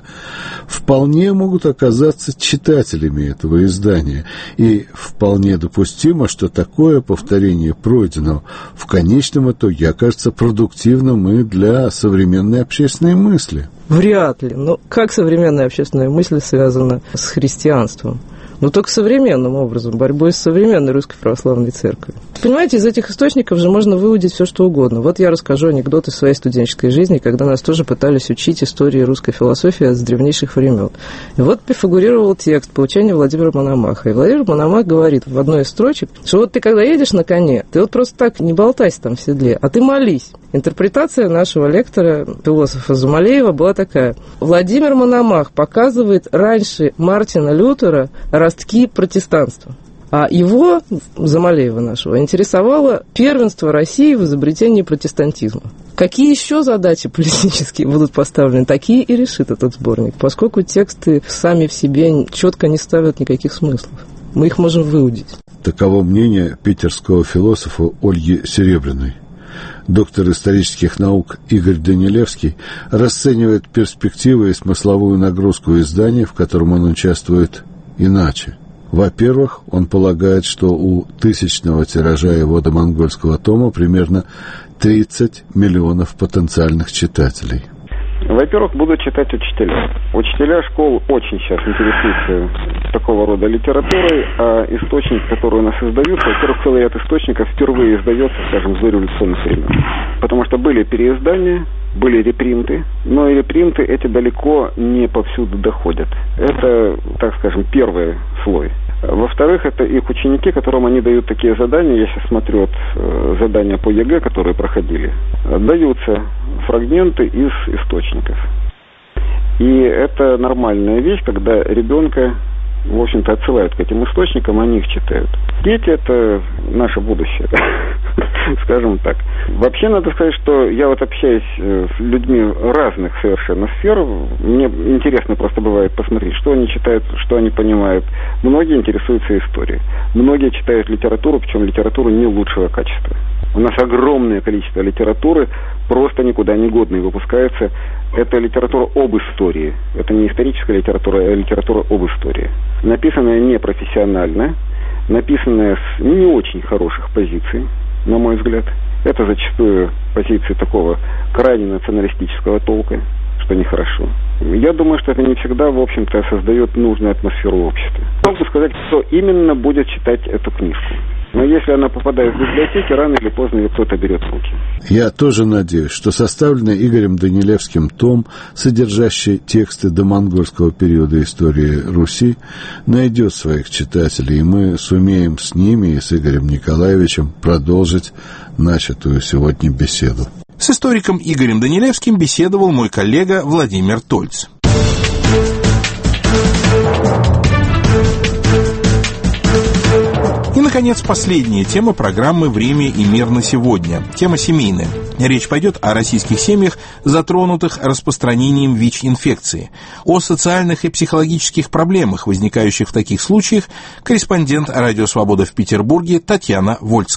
вполне могут оказаться читателями этого издания. И вполне допустимо, что такое повторение пройденного в конечном итоге окажется продуктивным и для современной общественной мысли. Вряд ли. Но как современная общественная мысль связана с христианством? Но только современным образом, борьбой с современной Русской Православной Церковью. Понимаете, из этих источников же можно выудить все, что угодно. Вот я расскажу анекдот из своей студенческой жизни, когда нас тоже пытались учить истории русской философии с древнейших времен. И вот фигурировал текст «Поучение Владимира Мономаха». И Владимир Мономах говорит в одной из строчек, что вот ты, когда едешь на коне, ты вот просто так не болтайся там в седле, а ты молись. Интерпретация нашего лектора, философа Замалеева, была такая. Владимир Мономах показывает раньше Мартина Лютера ростки протестанства. А его, Замалеева нашего, интересовало первенство России в изобретении протестантизма. Какие еще задачи политические будут поставлены, такие и решит этот сборник, поскольку тексты сами в себе четко не ставят никаких смыслов. Мы их можем выудить. Таково мнение питерского философа Ольги Серебряной. Доктор исторических наук Игорь Данилевский расценивает перспективы и смысловую нагрузку издания, в котором он участвует, иначе. Во-первых, он полагает, что у 1000-го тиража его домонгольского тома примерно 30 миллионов потенциальных читателей. Во-первых, будут читать учителя. Учителя школ очень сейчас интересуются такого рода литературой, а источник, который у нас издаются, во-первых, целый ряд источников впервые издается, скажем, с дореволюционных времен. Потому что были переиздания, были репринты, но и репринты эти далеко не повсюду доходят. Это, так скажем, первый слой. Во-вторых, это их ученики, которым они дают такие задания. Я сейчас смотрю задания по ЕГЭ, которые проходили. Даются фрагменты из источников. И это нормальная вещь, когда ребенка, в общем-то, отсылают к этим источникам, они их читают. Дети – это наше будущее, скажем так. Вообще, надо сказать, что я вот общаюсь с людьми разных совершенно сфер. Мне интересно просто бывает посмотреть, что они читают, что они понимают. Многие интересуются историей. Многие читают литературу, причем литературу не лучшего качества. У нас огромное количество литературы, просто никуда не годной выпускается. Это литература об истории. Это не историческая литература, а литература об истории. Написанная непрофессионально, написанная с не очень хороших позиций, на мой взгляд. Это зачастую позиции такого крайне националистического толка, что нехорошо. Я думаю, что это не всегда, в общем-то, создает нужную атмосферу в обществе. Могу сказать, кто именно будет читать эту книжку. Но если она попадает в библиотеки, рано или поздно ее кто-то берет в руки. Я тоже надеюсь, что составленный Игорем Данилевским том, содержащий тексты домонгольского периода истории Руси, найдет своих читателей, и мы сумеем с ними и с Игорем Николаевичем продолжить начатую сегодня беседу. С историком Игорем Данилевским беседовал мой коллега Владимир Тольц. И, наконец, последняя тема программы «Время и мир на сегодня». Тема семейная. Речь пойдет о российских семьях, затронутых распространением ВИЧ-инфекции. О социальных и психологических проблемах, возникающих в таких случаях, корреспондент «Радио Свобода» в Петербурге Татьяна Вольская.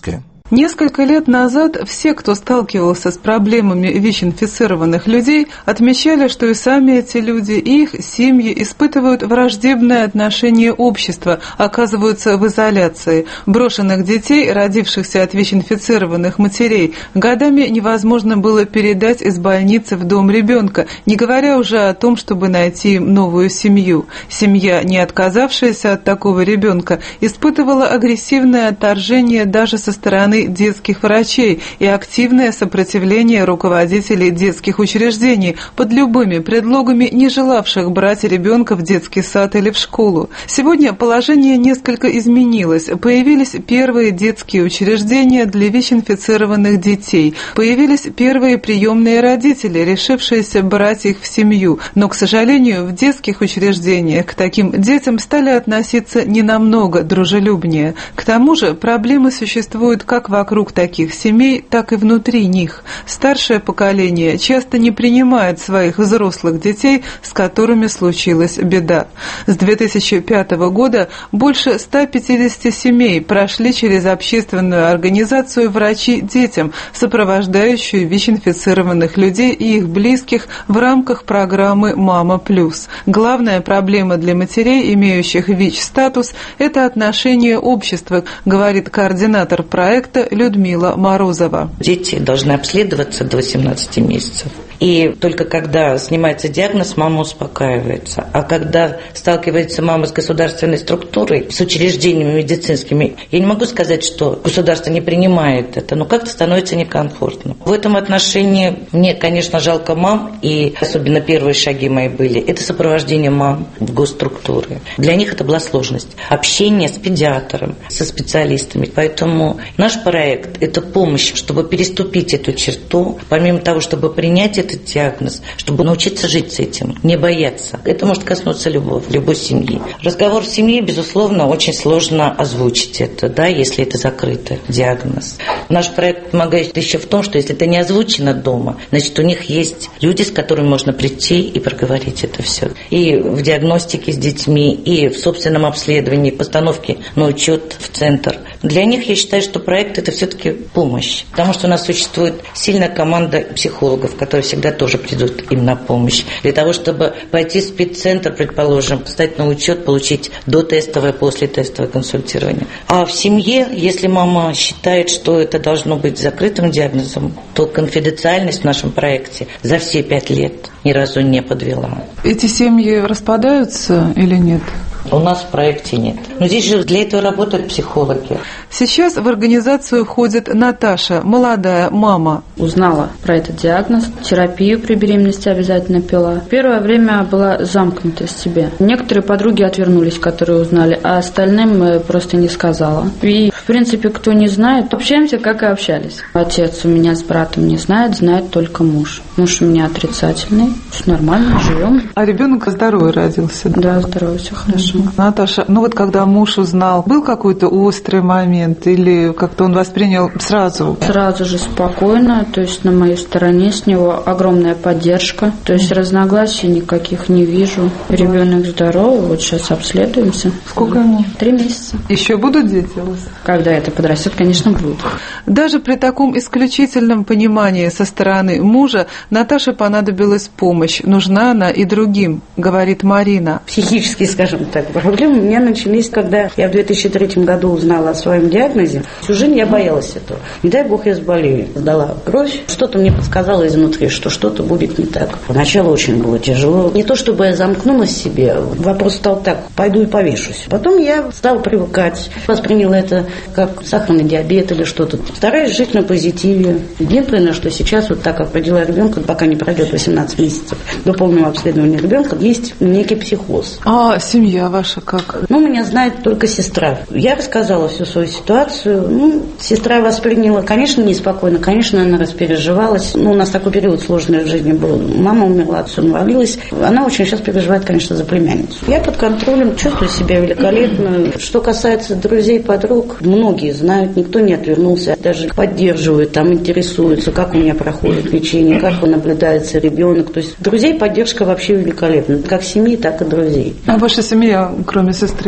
Несколько лет назад все, кто сталкивался с проблемами ВИЧ-инфицированных людей, отмечали, что и сами эти люди, и их семьи испытывают враждебное отношение общества, оказываются в изоляции. Брошенных детей, родившихся от ВИЧ-инфицированных матерей, годами невозможно было передать из больницы в дом ребенка, не говоря уже о том, чтобы найти им новую семью. Семья, не отказавшаяся от такого ребенка, испытывала агрессивное отторжение даже со стороны детских врачей и активное сопротивление руководителей детских учреждений под любыми предлогами, не желавших брать ребенка в детский сад или в школу. Сегодня положение несколько изменилось. Появились первые детские учреждения для ВИЧ-инфицированных детей. Появились первые приемные родители, решившиеся брать их в семью. Но, к сожалению, в детских учреждениях к таким детям стали относиться не намного дружелюбнее. К тому же проблемы существуют как вокруг таких семей, так и внутри них. Старшее поколение часто не принимает своих взрослых детей, с которыми случилась беда. С 2005 года больше 150 семей прошли через общественную организацию «Врачи детям», сопровождающую ВИЧ-инфицированных людей и их близких в рамках программы «Мама плюс». Главная проблема для матерей, имеющих ВИЧ-статус, это отношение общества, говорит координатор проекта Людмила Морозова. Дети должны обследоваться до 18 месяцев. И только когда снимается диагноз, мама успокаивается. А когда сталкивается мама с государственной структурой, с учреждениями медицинскими, я не могу сказать, что государство не принимает это, но как-то становится некомфортно. В этом отношении мне, конечно, жалко мам, и особенно первые шаги мои были, это сопровождение мам в госструктуры. Для них это была сложность. Общение с педиатром, со специалистами. Поэтому наш проект – это помощь, чтобы переступить эту черту, помимо того, чтобы принять этот диагноз, чтобы научиться жить с этим, не бояться. Это может коснуться любой семьи. Разговор в семье, безусловно, очень сложно озвучить это, да, если это закрытый диагноз. Наш проект помогает еще в том, что если это не озвучено дома, значит, у них есть люди, с которыми можно прийти и проговорить это все. И в диагностике с детьми, и в собственном обследовании, постановке на учет в центр. Для них я считаю, что проект – это все-таки помощь, потому что у нас существует сильная команда психологов, которые всегда тоже придут им на помощь. Для того, чтобы пойти в спеццентр, предположим, встать на учет, получить дотестовое, послетестовое консультирование. А в семье, если мама считает, что это должно быть закрытым диагнозом, то конфиденциальность в нашем проекте за все 5 лет ни разу не подвела. Эти семьи распадаются или нет? У нас в проекте нет. Но здесь же для этого работают психологи. Сейчас в организацию входит Наташа, молодая мама. Узнала про этот диагноз, терапию при беременности обязательно пила. Первое время была замкнута в себе. Некоторые подруги отвернулись, которые узнали, а остальным просто не сказала. И, в принципе, кто не знает, общаемся, как и общались. Отец у меня с братом не знает, знает только муж. Муж у меня отрицательный, нормально, живем. А ребенок здоровый родился? Да, здоровый, все хорошо. Наташа, ну вот когда муж узнал, был какой-то острый момент или как-то он воспринял сразу? Сразу же спокойно, то есть на моей стороне с него огромная поддержка, то есть разногласий никаких не вижу. Ребенок здоровый, вот сейчас обследуемся. Сколько ему? 3 месяца. Еще будут дети у вас? Когда это подрастет, конечно, будут. Даже при таком исключительном понимании со стороны мужа Наташе понадобилась помощь. Нужна она и другим, говорит Марина. Психически, скажем так, проблемы у меня начались, когда я в 2003 году узнала о своем диагнозе. Всю жизнь я боялась этого. Не дай бог я заболею. Сдала кровь. Что-то мне подсказало изнутри, что что-то будет не так. Поначалу очень было тяжело. Не то, чтобы я замкнулась в себе. Вопрос стал так, пойду и повешусь. Потом я стала привыкать. Восприняла это как сахарный диабет или что-то. Стараюсь жить на позитиве. Единственное, что сейчас, вот так как родила ребенка, пока не пройдет 18 месяцев до полного обследования ребенка, есть некий психоз. А семья ваша как? Ну, меня знает только сестра. Я рассказала всю свою ситуацию. Ну, сестра восприняла, конечно, неспокойно, конечно, она распереживалась. Ну, у нас такой период сложный в жизни был. Мама умерла, отцу навалилась. Она очень сейчас переживает, конечно, за племянницу. Я под контролем, чувствую себя великолепно. Что касается друзей, подруг, многие знают, никто не отвернулся, даже поддерживают, там интересуются, как у меня проходит лечение, как наблюдается ребенок. То есть друзей поддержка вообще великолепна. Как семьи, так и друзей. А ваша семья, кроме сестры? Племянница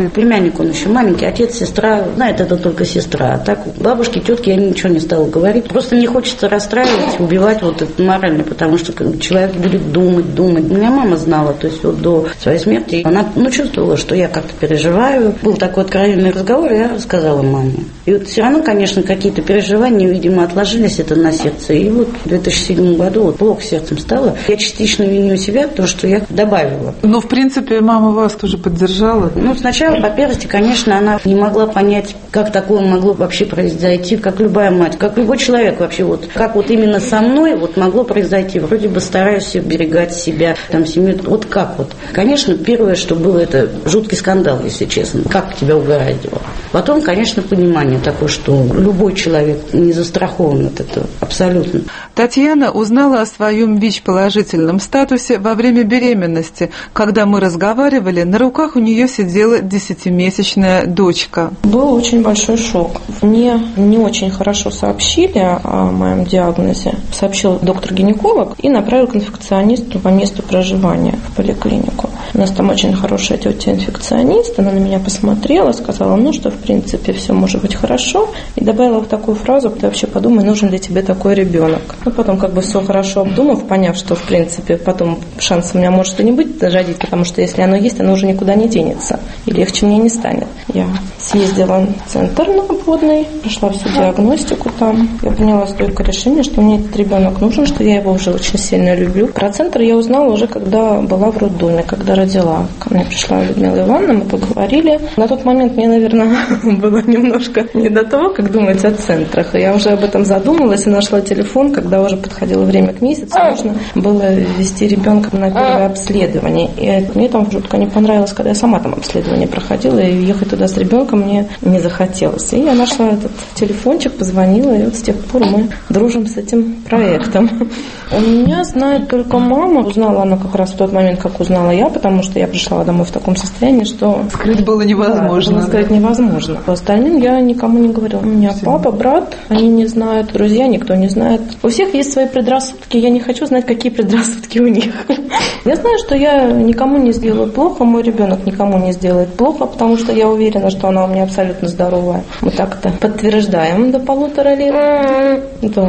племянник, он еще маленький, отец, сестра, знает это только сестра. А так бабушки, тетки я ничего не стала говорить. Просто не хочется расстраивать, убивать вот это морально, потому что человек будет думать. У меня мама знала, то есть вот до своей смерти, она чувствовала, что я как-то переживаю. Был такой откровенный разговор, и я рассказала маме. И вот все равно, конечно, какие-то переживания, видимо, отложились это на сердце. И вот в 2007 году вот плохо сердцем стало. Я частично виню себя, потому что я добавила. Но, в принципе, мама вас тоже поддержала? Сначала, по первости, конечно, она не могла понять, как такое могло вообще произойти, как любая мать, как любой человек вообще. Вот, как вот именно со мной вот могло произойти. Вроде бы стараюсь оберегать себя, там, семью. Вот как вот. Конечно, первое, что было, это жуткий скандал, если честно. Как тебя угораздило. Потом, конечно, понимание такое, что любой человек не застрахован от этого. Абсолютно. Татьяна узнала о своем ВИЧ-положительном статусе во время беременности. Когда мы разговаривали, на руках у нее сидела 10-месячная дочка. Был очень большой шок. Мне не очень хорошо сообщили о моем диагнозе. Сообщил доктор-гинеколог и направил к инфекционисту по месту проживания в поликлинику. У нас там очень хорошая тетя-инфекционист. Она на меня посмотрела, сказала, что в принципе все может быть хорошо. И добавила в такую фразу: ты вообще подумай, нужен ли тебе такой ребенок. Потом все хорошо обдумав, поняв, что в принципе потом шанс у меня может и не быть родить, потому что если оно есть, оно уже никуда не денется. И легче мне не станет. Я съездила в центр на обводный, прошла всю диагностику там. Я приняла стойкое решение, что мне этот ребенок нужен, что я его уже очень сильно люблю. Про центр я узнала уже, когда была в роддоме, когда родила. Ко мне пришла Людмила Ивановна, мы поговорили. На тот момент мне, наверное, было немножко не до того, как думать о центрах. Я уже об этом задумалась и нашла телефон, когда уже подходило время к месяцу, нужно было ввести ребенка на первое обследование. И мне там жутко не понравилось, когда я сама там обследование проходила, и ехать туда с ребенком мне не захотелось. И я нашла этот телефончик, позвонила, и вот с тех пор мы дружим с этим проектом. У меня знает только мама. Узнала она как раз в тот момент, как узнала я, потому что я пришла домой в таком состоянии, что... Скрыть было невозможно. Да, скрыть невозможно. По остальным я никому не говорила. У меня папа, брат, они не знают, друзья, никто не знает. У всех есть свои предрассудки, я не хочу знать, какие предрассудки у них. Я знаю, что я никому не сделаю плохо, мой ребенок никому не сделает плохо, потому что я уверена, что она у меня абсолютно здоровая. Мы так-то подтверждаем до 1,5 лет. Да.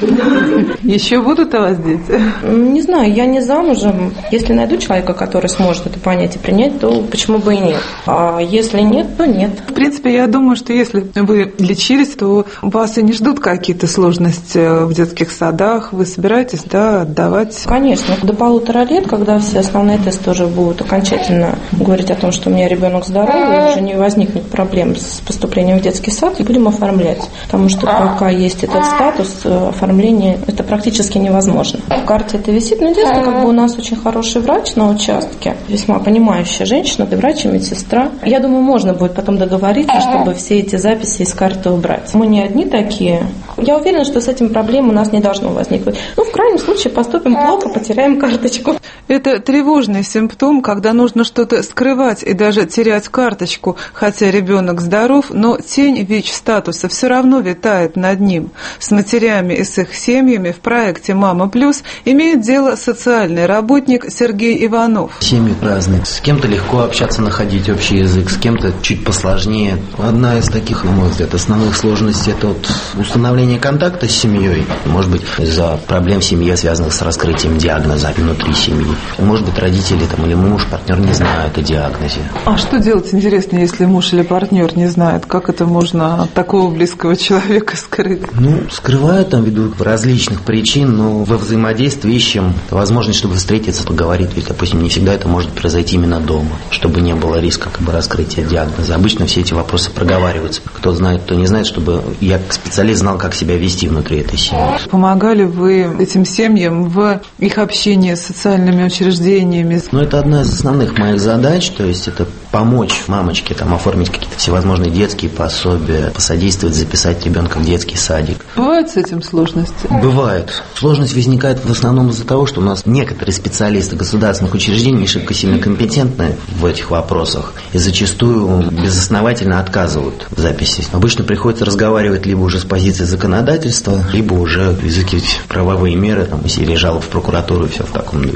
Еще будут у вас дети? Не знаю, я не замужем. Если найду человека, который сможет это понять и принять, то почему бы и нет. А если нет, то нет. В принципе, я думаю, что если вы лечились, то вас и не ждут какие-то сложности в детских садах. Вы собираетесь, отдавать? Конечно. До 1,5 лет, когда все основные тесты уже будут окончательно говорить о том, что у меня ребенок здоровый, уже не возникнет проблем с поступлением в детский сад, и будем оформлять. Потому что пока есть этот статус, оформление это практически невозможно. В карте это висит, но единственное, у нас очень хороший врач на участке, весьма понимающая женщина, врач и медсестра. Я думаю, можно будет потом договориться, чтобы все эти записи из карты убрать. Мы не одни такие. Я уверена, что с этим проблем у нас не должно возникнуть. В крайнем случае поступим плохо, потеряем карточку. Это тревожный симптом, когда нужно что-то скрывать и даже терять карточку, хотя ребенок здоров, но тень ВИЧ-статуса все равно витает над ним. С матерями и с их семьями в проекте «Мама Плюс» имеет дело социальный работник Сергей Иванов. Семьи разные. С кем-то легко общаться, находить общий язык, с кем-то чуть посложнее. Одна из таких, на мой взгляд, основных сложностей – это установление контакта с семьей. Может быть, из-за проблем в семье, связанных с раскрытием диагноза внутри семьи. Может быть, родители или муж, партнер не знают о диагнозе. А что делать, интересно, если муж или партнер не знает? Как это можно от такого близкого человека скрыть? Скрывают ввиду различных причин, но во взаимодействии ищем возможность, чтобы встретиться, поговорить. Ведь, допустим, не всегда это может произойти именно дома, чтобы не было риска раскрытия диагноза. Обычно все эти вопросы проговариваются. Кто знает, кто не знает, чтобы я, как специалист, знал, как себя вести внутри этой семьи. Помогали вы этим семьям в их общении с социальными учреждениями? Это одна из основных моих задач, то есть это помочь мамочке оформить какие-то всевозможные детские пособия, посодействовать записать ребенка в детский садик. Бывают с этим сложности? Бывает. Сложность возникает в основном из-за того, что у нас некоторые специалисты государственных учреждений не шибко сильно компетентны в этих вопросах и зачастую безосновательно отказывают в записи. Обычно приходится разговаривать либо уже с позиции законодательства, либо уже изыскивать правовые меры, из серии жалоб в прокуратуру и все в таком духе. И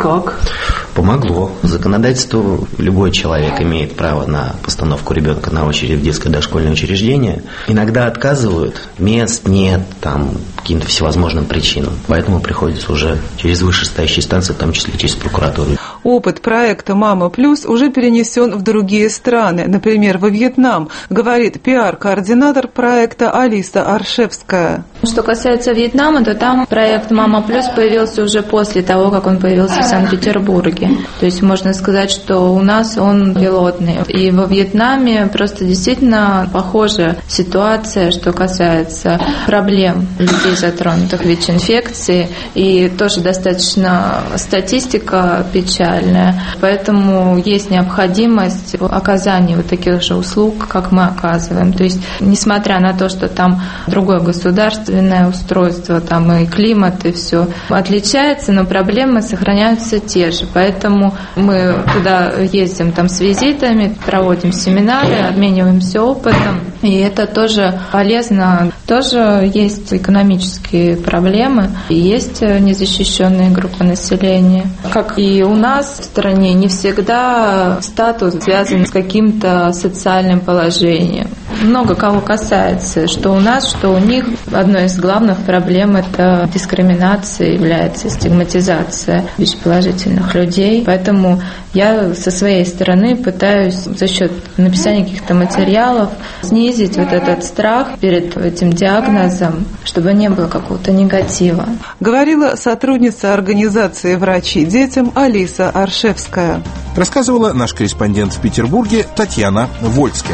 как? Помогло. Законодательство, любой человек имеет право на постановку ребенка на очередь в детское дошкольное учреждение. Иногда отказывают, мест нет, там каким-то всевозможным причинам. Поэтому приходится уже через вышестоящие инстанции, в том числе через прокуратуру. Опыт проекта «Мама Плюс» уже перенесен в другие страны, например, во Вьетнам, говорит пиар-координатор проекта Алиса Аршевская. Что касается Вьетнама, то там проект «Мама Плюс» появился уже после того, как он появился в Санкт-Петербурге. То есть можно сказать, что у нас он пилотный. И во Вьетнаме просто действительно похожая ситуация, что касается проблем людей, затронутых ВИЧ-инфекцией. И тоже достаточно статистика печальная. Поэтому есть необходимость в оказании вот таких же услуг, как мы оказываем. То есть, несмотря на то, что там другое государственное устройство, там и климат, и все отличается, но проблемы сохраняются те же. Поэтому мы туда ездим там с визитами, проводим семинары, обмениваемся опытом. И это тоже полезно. Тоже есть экономические проблемы, и есть незащищенные группы населения. Как и у нас в стране, не всегда статус связан с каким-то социальным положением. Много кого касается, что у нас, что у них. Одной из главных проблем – это дискриминация, является стигматизация ВИЧ-положительных людей. Поэтому я со своей стороны пытаюсь за счет написания каких-то материалов снизить вот этот страх перед этим диагнозом, чтобы не было какого-то негатива. Говорила сотрудница организации «Врачи детям» Алиса Аршевская. Рассказывала наш корреспондент в Петербурге Татьяна Вольская.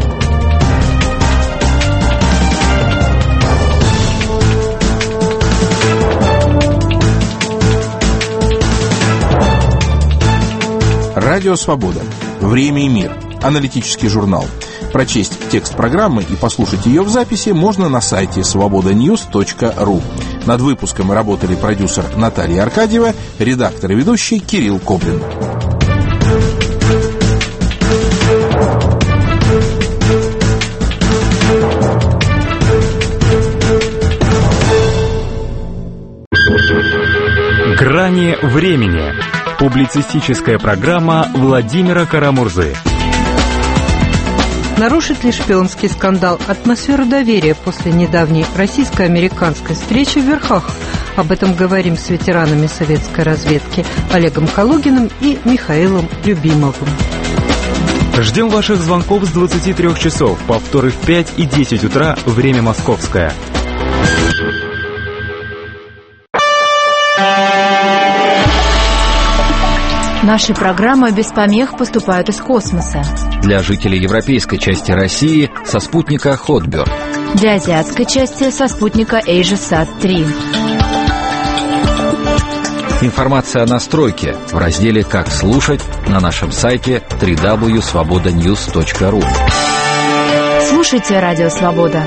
Радио «Свобода». Время и мир. Аналитический журнал. Прочесть текст программы и послушать ее в записи можно на сайте svobodanews.ru. Над выпуском работали продюсер Наталья Аркадьева, редактор и ведущий Кирилл Коблин. «Грани времени». Публицистическая программа Владимира Карамурзы. Нарушит ли шпионский скандал атмосферу доверия после недавней российско-американской встречи в Верхах? Об этом говорим с ветеранами советской разведки Олегом Калугиным и Михаилом Любимовым. Ждем ваших звонков с 23 часов, повторы в 5 и 10 утра, время московское. Наши программы без помех поступают из космоса. Для жителей европейской части России со спутника Hotbird. Для азиатской части со спутника AsiaSat-3. Информация о настройке в разделе «Как слушать» на нашем сайте www.svobodanews.ru. Слушайте Радио Свобода.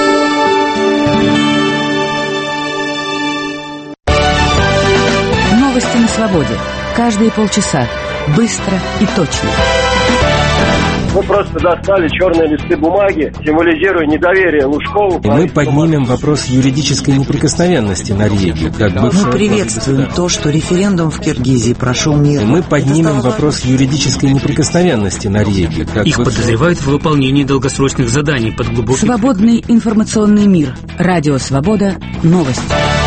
Новости на свободе. Каждые полчаса. Быстро и точно. Мы просто достали черные листы бумаги, символизируя недоверие Лужкову. Мы поднимем вопрос юридической неприкосновенности Норвегии. Мы приветствуем то, что референдум в Киргизии прошел мирно. Мы поднимем вопрос юридической неприкосновенности Норвегии. Их подозревают в выполнении долгосрочных заданий под глубоким... Свободный информационный мир. Радио Свобода. Новости.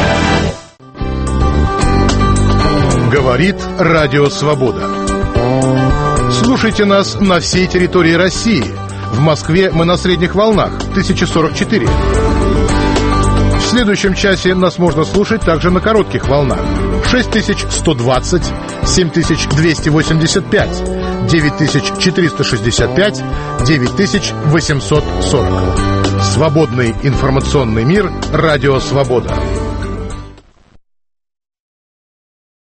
Говорит Радио Свобода. Слушайте нас на всей территории России. В Москве мы на средних волнах 1044. В следующем часе нас можно слушать также на коротких волнах 6120, 7285, 9465, 9840. Свободный информационный мир. Радио Свобода.